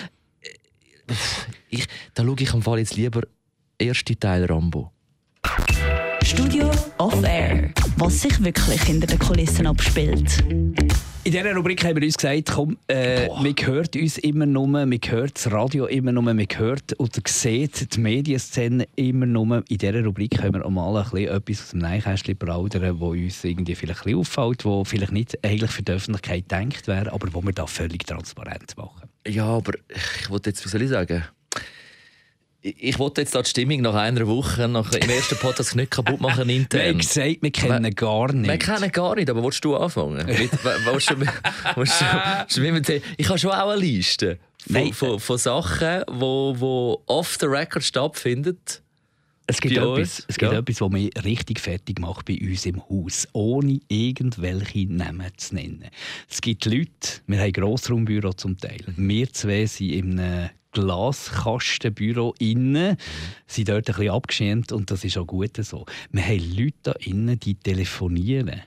Ich, da schaue ich am Fall jetzt lieber erste Teil Rambo. Studio Off Air. Was sich wirklich hinter den Kulissen abspielt. In dieser Rubrik haben wir uns gesagt, komm, äh, man hört uns immer nur, man hört das Radio immer nur, man hört oder sieht die Medienszene immer nur. In dieser Rubrik können wir auch mal ein bisschen etwas aus dem Nähkästchen plaudern, das uns irgendwie vielleicht ein bisschen auffällt, das vielleicht nicht eigentlich für die Öffentlichkeit gedacht wäre, aber wo wir da völlig transparent machen. Ja, aber ich wollte jetzt, wie soll ich sagen? Ich, ich wollte jetzt da die Stimmung nach einer Woche, nach im ersten Podcast nicht kaputt machen intern. Wir haben gesagt, wir kennen wir, gar nicht. Wir kennen gar nicht, aber willst du anfangen? willst, willst du, willst du, willst du, ich habe schon auch eine Liste von, von, von Sachen, die wo, wo off the record stattfinden. Es gibt, etwas, es gibt ja. etwas, was mich richtig fertig macht bei uns im Haus, ohne irgendwelche Namen zu nennen. Es gibt Leute, wir haben Grossraumbüro zum Teil. Wir zwei sind in einem Glaskastenbüro innen, sind dort ein bisschen abgeschirmt und das ist auch gut so. Wir haben Leute da innen, die telefonieren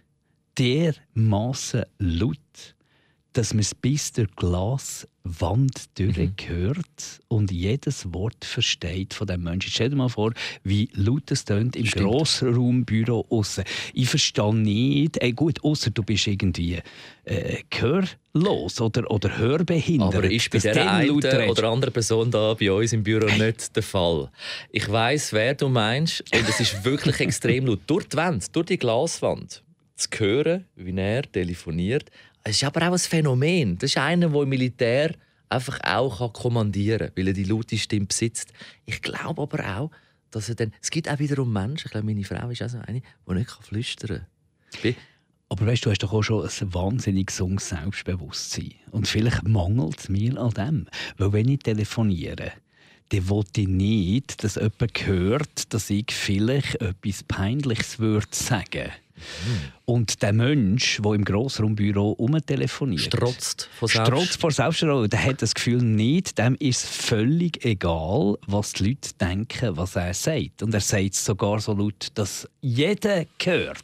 dermassen laut, dass man es bis durch die Glaswand durchhört mhm. und jedes Wort versteht von diesem Menschen. Stell dir mal vor, wie laut es tönt im Grossraumbüro aussen. Ich verstehe nicht, ey, gut, ausser du bist irgendwie äh, gehörlos oder, oder hörbehindert. Aber ist bei der einen oder anderen Person da bei uns im Büro hey. nicht der Fall. Ich weiss, wer du meinst, und es ist wirklich extrem laut. Durch die Wand, durch die Glaswand zu hören, wie er telefoniert. Es ist aber auch ein Phänomen. Das ist einer, der im Militär einfach auch kommandieren kann, weil er die laute Stimme besitzt. Ich glaube aber auch, dass er dann... Es gibt auch wiederum Menschen, ich glaube, meine Frau ist auch so eine, die nicht flüstern kann. Aber weißt, du hast doch auch schon ein wahnsinnig gesundes Selbstbewusstsein. Und vielleicht mangelt es mir an dem. Weil wenn ich telefoniere, dann will ich nicht, dass jemand hört, dass ich vielleicht etwas Peinliches würde sagen. Mhm. Und der Mensch, der im Grossraumbüro rumtelefoniert, strotzt vor Selbst- strotzt vor Selbstvertrauen, der hat das Gefühl nicht, dem ist völlig egal, was die Leute denken, was er sagt. Und er sagt es sogar so laut, dass jeder hört.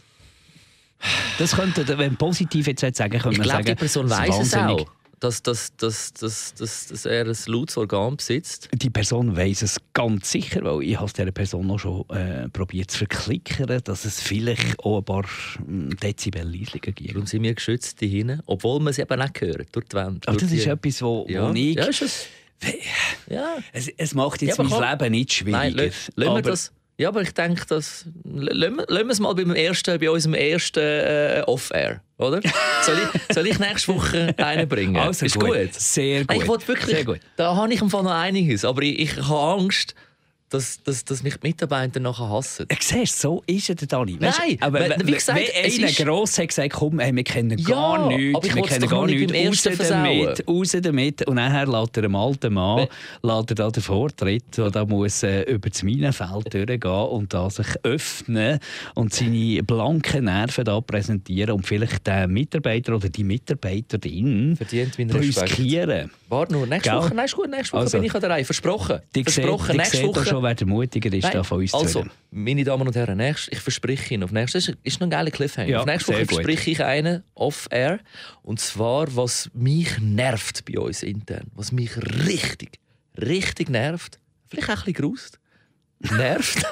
Das könnte, wenn man positiv jetzt sagen, könnte ich man glaub, sagen, die Person weiss es auch. Dass, dass, dass, dass, dass, dass er ein lautes Organ besitzt? Die Person weiss es ganz sicher, weil ich habe es dieser Person auch schon äh, probiert zu verklickern, dass es vielleicht auch ein paar Dezibel leislicher gibt. Darum sind wir geschützt hinten, obwohl man es eben nicht hört, durch die Wände. Aber das die... ist etwas, wo, ja. wo ich... Ja, ist es. Ja. Es, es macht jetzt ja, mein komm. Leben nicht schwieriger. Nein, lassen wir das... Ja, aber ich denke, dass... Lassen wir es mal beim ersten, bei unserem ersten äh, Off-Air, oder? Soll ich, soll ich nächste Woche einen bringen? Also ist gut. gut. Sehr gut. Ich wollte wirklich... Sehr gut. Da habe ich im Fall noch einiges, aber ich, ich habe Angst, dass, dass, dass mich die Mitarbeiter nachher hassen. Du siehst, so ist er, Dani. Weißt, Nein, aber wie gesagt, wenn einer ist... gross hat gesagt, komm, hey, wir kennen ja, gar nichts, wir kennen gar nichts, raus damit, raus damit. Und nachher lässt er einem alten Mann lässt er da den Vortritt, der da muss äh, über das Minenfeld durchgehen und da sich öffnen und seine blanken Nerven da präsentieren und vielleicht den Mitarbeiter oder die Mitarbeiterin verdient meinen Respekt. Riskieren. Warte nur, nächste Gell? Woche, nein, ist gut, nächste Woche Also, bin ich an der Reihe. Versprochen. Die Versprochen, seht, nächste die Woche. schon, wer der mutiger ist, Nein, da von uns also, zu hören. meine Damen und Herren, nächst, ich verspreche Ihnen, auf nächste, das ist noch ein geiler Cliffhanger. Ja, auf nächste Woche verspreche ich einen off-air. Und zwar, was mich nervt bei uns intern, was mich richtig, richtig nervt, vielleicht auch ein bisschen grust, nervt.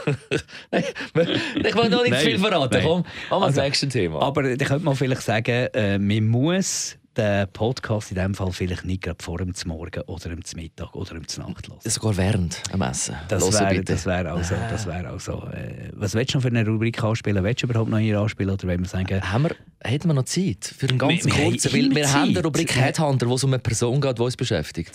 Ich will noch nicht zu viel verraten. Nein. Komm, komm mal Also, zum nächsten Thema. Aber da könnte man vielleicht sagen, äh, man muss den Podcast in diesem Fall vielleicht nicht gerade vor dem Morgen oder dem Mittag oder dem Nacht hören. Sogar während am Essen. Das wäre das wär also, das wär also äh, was willst du noch für eine Rubrik anspielen? Willst du überhaupt noch hier anspielen? Oder wollen wir sagen... Haben wir, hätten wir noch Zeit für einen ganz wir, wir kurzen? haben Weil wir Zeit. haben eine Rubrik Headhunter, wo es um eine Person geht, die uns beschäftigt.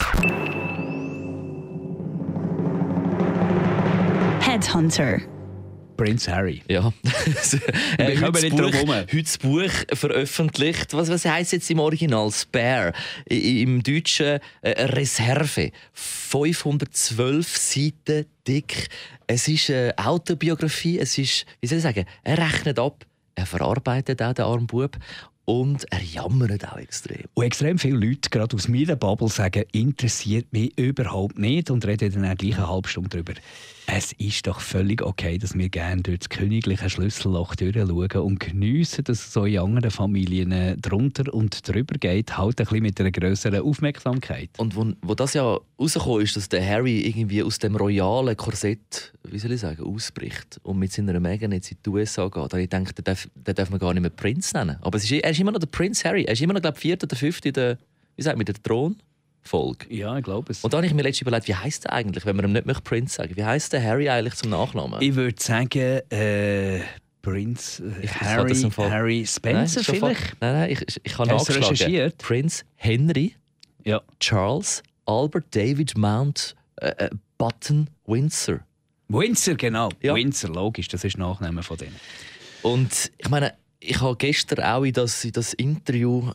Headhunter. Prince Harry. Ja. Wir kommen nicht drum herum. Heute das Buch veröffentlicht. Was, was heisst jetzt im Original? Spare. I, Im Deutschen äh, Reserve. fünfhundertzwölf Seiten dick. Es ist eine Autobiografie. Es ist, wie soll ich sagen, er rechnet ab. Er verarbeitet auch den armen Bub. Und er jammert auch extrem. Und extrem viele Leute, gerade aus meiner Bubble, sagen, interessiert mich überhaupt nicht und reden dann auch gleich eine halbe Stunde darüber. Es ist doch völlig okay, dass wir gerne durch das königliche Schlüsselloch durchschauen und geniessen, dass es so in anderen Familien drunter und drüber geht, halt ein bisschen mit einer grösseren Aufmerksamkeit. Und wo, wo das ja rausgekommen ist, dass der Harry irgendwie aus dem royalen Korsett, wie soll ich sagen, ausbricht und mit seiner Meghan jetzt in die U S A geht, da habe ich gedacht, den darf, den darf man gar nicht mehr Prinz nennen. Aber es ist, er ist immer noch der Prinz Harry. Er ist immer noch, glaube ich, vierter oder fünfter in der, wie sagt man, der Thron. Folge. Ja, ich glaube es. Und da habe ich mir letztens überlegt, wie heisst er eigentlich, wenn man ihm nicht Prinz sagen möchte? Wie heisst der Harry eigentlich zum Nachnamen? Ich würde sagen, äh, Prinz äh, Ich- ich Harry, kann das im Fall- Harry Spencer nein, schon vielleicht? Fall- Nein, nein, ich, ich, ich habe Hast du nachgeschlagen. recherchiert? Prinz Henry, Ja. Charles, Albert, David, Mount, äh, äh, Button, Windsor. Windsor, genau. Ja. Windsor, logisch, das ist der Nachname von denen. Und ich meine, ich habe gestern auch in das, in das Interview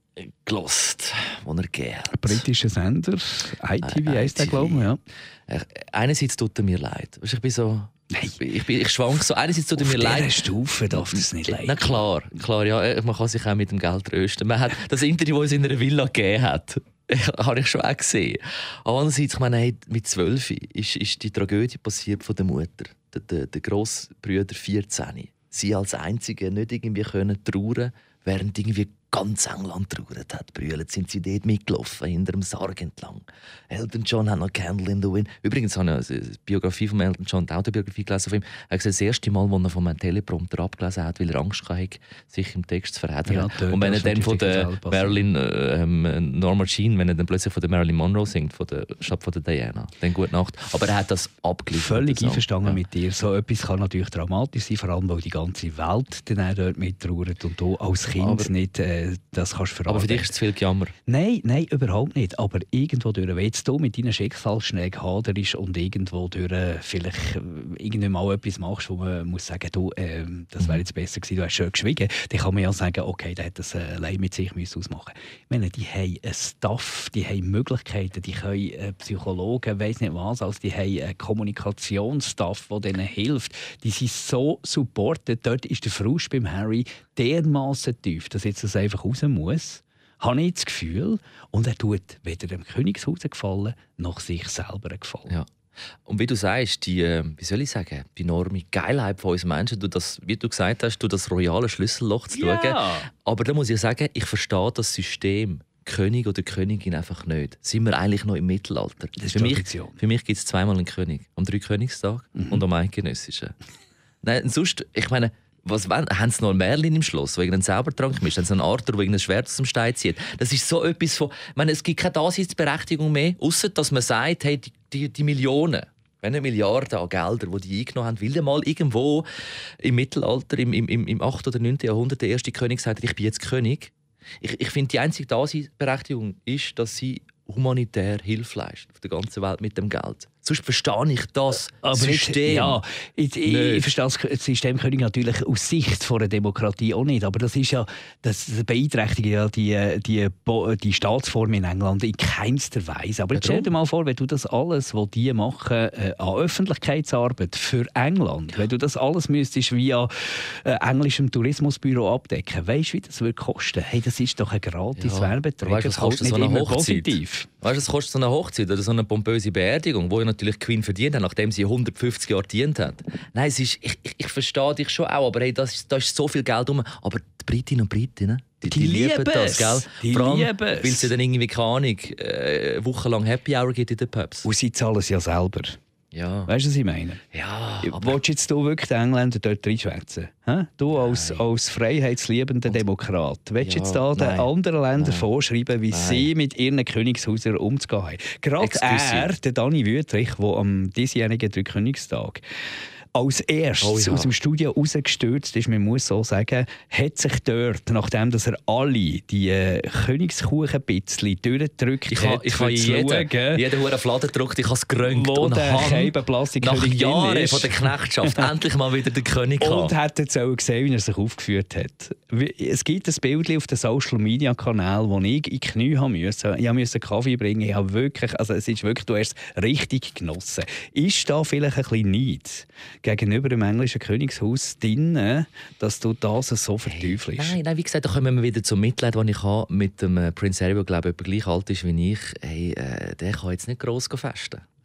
gelost, das er gegeben hat. Britischer Sender, I T V Äh, heisst der, I T V. glaube ich. Ja. Äh, Einerseits tut er mir leid. Weißt, ich bin so... Nein. Ich, bin, ich, bin, ich schwank so. Einerseits tut er Auf mir dieser leid. Stufe darf das nicht leiden. Na klar, klar, ja, man kann sich auch mit dem Geld trösten. Man hat das Interview, das es in einer Villa gegeben hat, habe ich schon auch gesehen. Aber andererseits, ich meine, hey, mit zwölf ist, ist die Tragödie passiert von der Mutter. Der, der, der Grossbrüder vierzehn. Sie als Einzige nicht irgendwie können trauern, während irgendwie ganz England trauert hat. Brüllt sind sie dort mitgelaufen, hinter dem Sarg entlang. Elton John hat noch «Candle in the Wind». Übrigens habe ich eine Biografie von Elton John, die Autobiografie gelesen von ihm. Er hat gesagt, das erste Mal, als er von einem Teleprompter abgelesen hat, weil er Angst hatte, sich im Text zu verheddern. Ja, dort und wenn er ist dann von natürlich der das passiert. Marilyn äh, Norma Jean, wenn er dann plötzlich von der Marilyn Monroe singt, von der, statt von der Diana, dann «Gute Nacht». Aber er hat das abgeliefert. Völlig so. einverstanden Ja. mit dir. So etwas kann natürlich dramatisch sein, vor allem, weil die ganze Welt dann auch dort mittrauert und du als Kind Aber- nicht äh, das kannst verarbeiten. Aber für dich ist es zu viel Gejammer. Nein, nein, überhaupt nicht. Aber irgendwo durch, wenn jetzt du mit deinen Schicksalsschlägen haderst und irgendwo durch äh, vielleicht äh, irgendwie mal etwas machst, wo man muss sagen, du, äh, das wäre jetzt besser gewesen, du hast schön geschwiegen, dann kann man ja sagen, okay, der hat das äh, allein mit sich müssen ausmachen. Ich meine, die haben einen Staff, die haben Möglichkeiten, die können äh, Psychologen, weiss nicht was, also die haben einen Kommunikationsstaff, der denen hilft. Die sind so supported. Dort ist der Frust beim Harry dermaßen tief, dass jetzt das einfach raus muss. Habe ich das Gefühl. Und er tut weder dem Königshaus gefallen, noch sich selber gefallen. Ja. Und wie du sagst, die, äh, wie soll ich sagen, die enorme Geilheit von uns Menschen, du das, wie du gesagt hast, du das royale Schlüsselloch zu Ja. schauen. Aber da muss ich sagen, ich verstehe das System König oder Königin einfach nicht. Sind wir eigentlich noch im Mittelalter? Das ist für mich, Tradition. für mich gibt es zweimal einen König. Am Dreikönigstag Mhm. und am Eidgenössischen. Nein, sonst, ich meine, was wollen, haben sie noch einen Merlin im Schloss, der irgendeinen Zaubertrank mischt? Haben sie einen Arthur, der irgendein Schwert aus dem Stein zieht? Das ist so etwas von... Ich meine, es gibt keine Daseinsberechtigung mehr, außer dass man sagt, hey, die, die, die Millionen, wenn eine Milliarde an Geldern, die die eingenommen haben, weil ja mal irgendwo im Mittelalter, im, im, im, im achten oder neunten Jahrhundert, der erste König sagt, ich bin jetzt König. Ich, ich finde, die einzige Daseinsberechtigung ist, dass sie humanitär Hilfe leisten auf der ganzen Welt mit dem Geld. Sonst verstehe ich das Aber System. Jetzt, ja, ich, ich, Nicht. ich verstehe das System König natürlich aus Sicht von einer Demokratie auch nicht. Aber das ist ja, das beeinträchtigt ja die, die, Bo- die Staatsform in England in keinster Weise. Aber jetzt stell dir mal vor, wenn du das alles, was die machen, äh, an Öffentlichkeitsarbeit für England, wenn du das alles müsstest via äh, englischem Tourismusbüro abdecken, weißt du, wie das würde kosten? Hey, das ist doch ein gratis Ja, Werbeträger. aber weißt du, was Das halt kostet so nicht eine immer Hochzeit? positiv. Weißt du, es kostet so eine Hochzeit oder so eine pompöse Beerdigung, wo ja natürlich die Queen verdient hat, nachdem sie hundertfünfzig Jahre gedient hat. Nein, es ist, ich, ich, ich verstehe dich schon auch, aber hey, das ist, da ist so viel Geld rum. Aber die Britinnen und Briten, die, Die lieben das, es. gell? Die Vor allem, lieben es. weil sie dann irgendwie, keine Ahnung, äh, wochenlang Happy Hour gibt in den Pubs. Und sie zahlen es ja selber. Ja, Weißt du, was ich meine? ja, aber Willst du jetzt du wirklich den Engländer dort reinschwätzen? Hä? Du als, als freiheitsliebender Demokrat. Willst du Ja, jetzt da den nein. anderen Ländern Nein. vorschreiben, wie Nein. sie mit ihren Königshäusern umzugehen haben? Gerade Excuse. er, der Dani Wüthrich, der am diesjährigen Dreikönigstag als erstes Oh ja. aus dem Studio rausgestürzt ist, man muss so sagen, hat sich dort, nachdem dass er alle die äh, Königskuchenbitzli durchgedrückt ich hat, habe ich für habe zu jeden, schauen, jeden Huren Fladen gedruckt, ich habe es gerönt wo und der habe Scheibenplastikkönig nach Jahren ist. von der Knechtschaft endlich mal wieder den König Und gehabt. hat jetzt auch gesehen, wie er sich aufgeführt hat. Wie- Es gibt ein Bild auf dem Social-Media-Kanal, wo ich in die Knie haben musste. Ich musste Kaffee bringen. Ich habe wirklich, also es ist wirklich, du hast es richtig genossen. Ist da vielleicht ein bisschen Neid gegenüber dem englischen Königshaus drin, dass du das so verteufelst? Nein, nein, wie gesagt, da kommen wir wieder zum Mitleid, das ich habe mit dem äh, Prince Harry, der glaube ich etwa gleich alt ist wie ich. Hey, äh, der kann jetzt nicht gross festen. Ich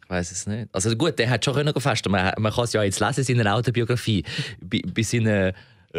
Ich weiss es nicht. Also gut, der hat schon können festen. Man, man kann es ja jetzt lesen in seiner Autobiografie. Bei, bei seinen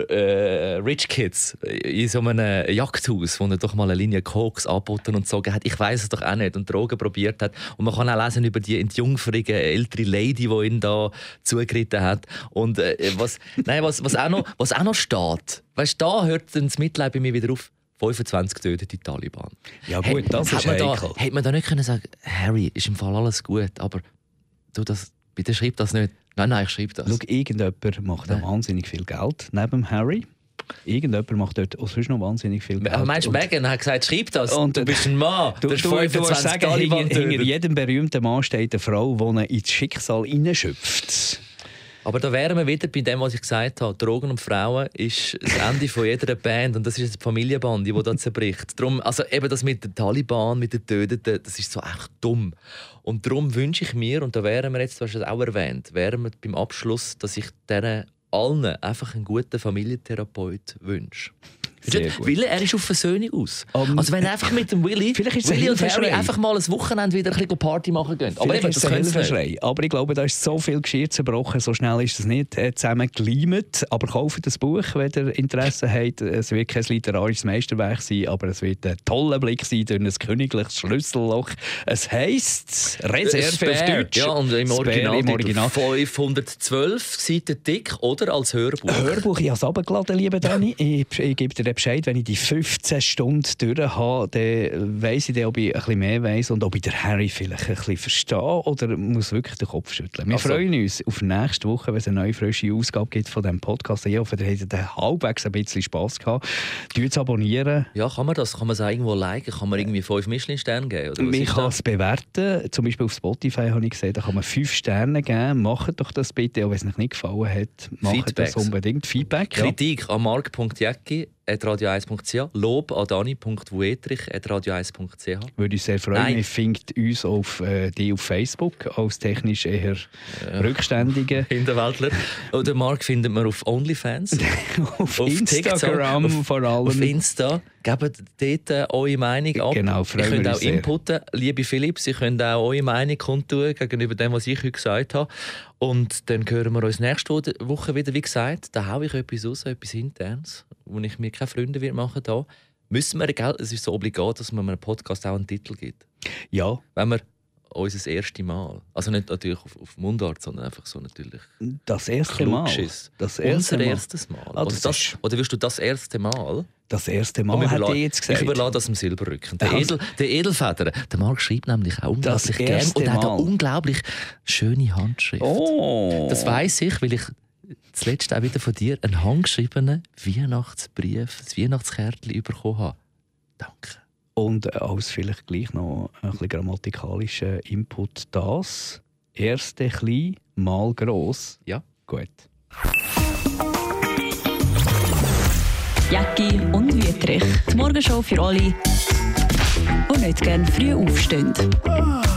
äh, Rich Kids in so einem Jagdhaus, wo er doch mal eine Linie Koks angeboten und gezogen hat. Ich weiss es doch auch nicht. Und Drogen probiert hat. Und man kann auch lesen über die entjungferige ältere Lady, die ihn da zugeritten hat. Und äh, was, nein, was, was, auch noch, was auch noch steht. Weißt du, da hört das Mitleid bei mir wieder auf. fünfundzwanzig getötete Taliban. Ja gut, das hat, ist hat man heikel. da, hätte man da nicht können sagen, Harry, ist im Fall alles gut, aber du das, bitte schreib das nicht. Nein, nein, ich schreibe das. Schau, irgendjemand macht da wahnsinnig viel Geld neben Harry. Irgendjemand macht dort auch sonst noch wahnsinnig viel Geld. Aber meinst du, Meghan hat gesagt, schreib das, und du bist ein Mann, du, du, du, du musst sagen, Taliban hinter, hinter jedem berühmten Mann steht eine Frau, die ihn ins Schicksal hineinschöpft. Aber da wären wir wieder bei dem, was ich gesagt habe. Drogen und Frauen ist das Ende von jeder Band und das ist eine Familienbande, die da zerbricht. Darum, also eben das mit den Taliban, mit den Töteten, das ist so echt dumm. Und darum wünsche ich mir, und da wären wir jetzt, du hast es auch erwähnt, wären wir beim Abschluss, dass ich denen allen einfach einen guten Familientherapeut wünsche. Weil er ist auf Versöhnung aus. Um, also wenn einfach mit dem Willy, Willy und Harry einfach mal ein Wochenende wieder ein bisschen Party machen gehen. Aber eben, das können sie Aber ich glaube, da ist so viel Geschirr zerbrochen, so schnell ist das nicht äh, zusammengeleimt. Aber kauft das Buch, wenn ihr Interesse habt. Es wird kein literarisches Meisterwerk sein, aber es wird ein toller Blick sein durch ein königliches Schlüsselloch. Es heisst Reserve auf Deutsch. Ja, und im Original, im Original. fünfhundertzwölf Seiten dick, oder? Als Hörbuch. Hörbuch, ich habe es runtergeladen, lieber Dani. Ich, ich gebe dir Bescheid, wenn ich die fünfzehn Stunden durch habe, dann weiss ich dann, ob ich ein bisschen mehr weiss und ob ich den Harry vielleicht ein bisschen verstehe oder muss wirklich den Kopf schütteln. Wir also, freuen uns auf nächste Woche, wenn es eine neue, frische Ausgabe gibt von diesem Podcast. Ich hoffe, ihr hattet halbwegs ein bisschen Spass gehabt. Tut es abonnieren. Ja, kann man das? Kann man es irgendwo liken? Kann man irgendwie fünf Michelin-Sterne geben? Oder man kann es bewerten. Zum Beispiel auf Spotify habe ich gesehen, da kann man fünf Sterne geben. Macht doch das bitte, auch wenn es euch nicht gefallen hat. Macht Feedbacks. das unbedingt. Feedback. Kritik ja. an mark punkt jäcki at radio eins punkt c h, Lob an dani punkt wuetrich at radio eins punkt c h. Würde uns sehr freuen. Ihr findet uns auf, äh, die auf Facebook als technisch eher ja. rückständige Hinterwäldler. Oder Mark findet man auf OnlyFans. auf, auf Instagram TikTok, vor allem. Auf Insta. Gebt dort äh, eure Meinung ab. Genau, ihr könnt auch inputen. Liebe Philipp, Sie könnt auch eure Meinung kundtun gegenüber dem, was ich heute gesagt habe. Und dann hören wir uns nächste Woche wieder. Wie gesagt, da haue ich etwas raus, etwas Internes, wo ich mir keine Freunde machen will. Müssen wir, gell? Es ist so obligat, dass man einem Podcast auch einen Titel gibt. Ja. Wenn wir unser erstes Mal, also nicht natürlich auf, auf Mundart, sondern einfach so natürlich. Das erste Mal. Das erste Unser Mal. erstes Mal. Ah, oder, das das, oder wirst du das erste Mal? Das erste Mal hat er jetzt gesagt. Ich überlasse das dem Silberrücken. Der, Edel, der Edelfeder. Der Marc schreibt nämlich auch unglaublich gerne und hat eine unglaublich schöne Handschrift. Oh. Das weiss ich, weil ich zuletzt auch wieder von dir einen handgeschriebenen Weihnachtsbrief, ein Weihnachtskärtchen bekommen habe. Danke. Und als vielleicht gleich noch ein bisschen grammatikalischer Input das erste klein mal gross. Ja. Gut. Jäcki und Wüthrich. Die Morgenshow für alle, die nicht gerne früh aufstehen.